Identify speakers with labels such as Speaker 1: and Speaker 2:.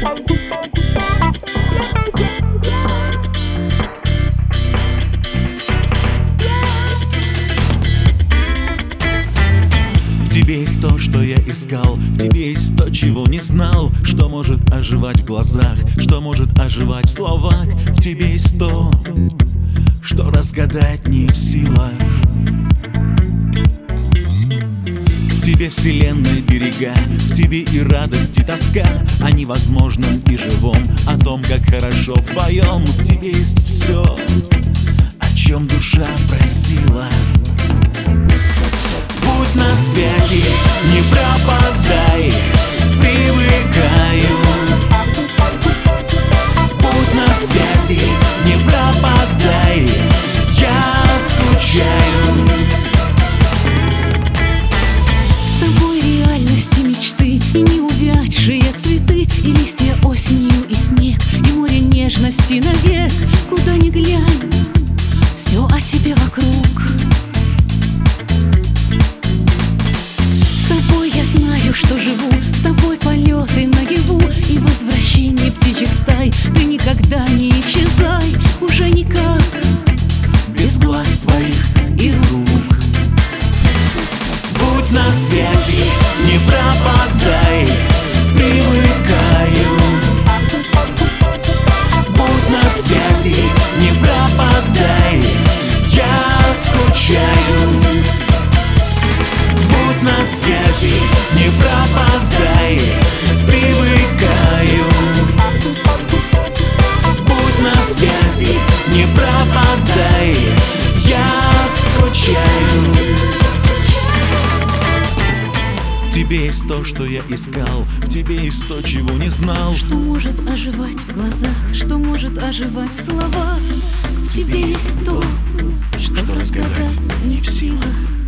Speaker 1: В тебе есть то, что я искал, в тебе есть то, чего не знал, что может оживать в глазах, что может оживать в словах. В тебе есть то, что разгадать не в силах. В тебе вселенной берега, в тебе и радость, и тоска о невозможном и живом, о том, как хорошо вдвоем. В тебе есть все, о чем душа просила. Будь на связи, не пропадай, привыкаю. Будь на связи, не пропадай, я скучаю.
Speaker 2: С тобой реальности мечты, и неувядшие цветы, и листья осенью, и снег, и море нежности навек. Куда ни глянь, все о тебе вокруг. Что живу, с тобой полеты наяву и возвращение птичьих стай. Ты никогда не исчезай, уже никак,
Speaker 1: без глаз твоих и рук. Будь на связи, не пропадай, привыкаю. Будь на связи, не пропадай, я скучаю. Будь на связи, не пропадай, привыкаю. Будь на связи, не пропадай, я скучаю. В тебе есть то, что я искал, в тебе есть то, чего не знал,
Speaker 2: что может оживать в глазах, что может оживать в словах. В тебе есть то, что разгадать не в силах.